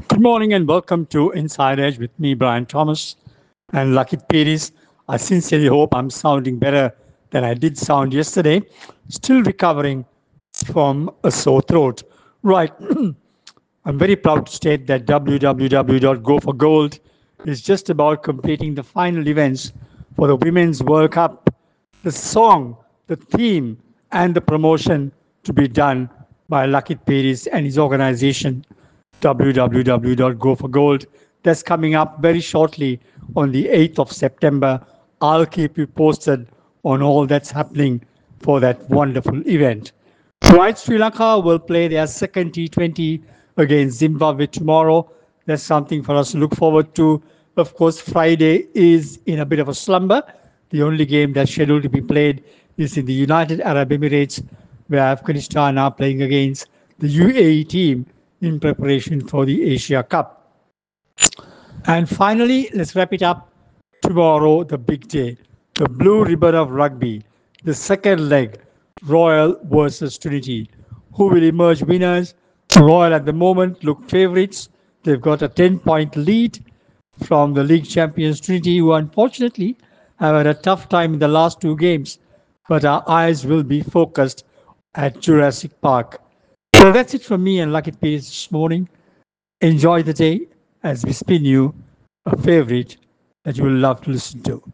Good morning and welcome to Inside Edge with me, Brian Thomas and Lucky Perez. I sincerely hope I'm sounding better than I did sound yesterday. Still recovering from a sore throat. Right, I'm very proud to state that www.goforgold is just about completing the final events for the Women's World Cup. The song, the theme, and the promotion to be done by Lucky Perez and his organization www.goforgold. That's coming up very shortly on the 8th of September. I'll keep you posted on all that's happening for that wonderful event. Right, Sri Lanka will play their second T20 against Zimbabwe tomorrow. That's something for us to look forward to. Of course, Friday is in a bit of a slumber. The only game that's scheduled to be played is in the United Arab Emirates, where Afghanistan are playing against the UAE team in preparation for the Asia Cup. And finally, let's wrap it up. Tomorrow, the big day, the blue ribbon of rugby, the second leg, Royal versus Trinity. Who will emerge winners? Royal at the moment look favourites. They've got a 10-point lead from the league champions Trinity, who unfortunately have had a tough time in the last two games. But our eyes will be focused at Jurassic Park. So that's it from me and Lucky Pace this morning. Enjoy the day as we spin you a favorite that you will love to listen to.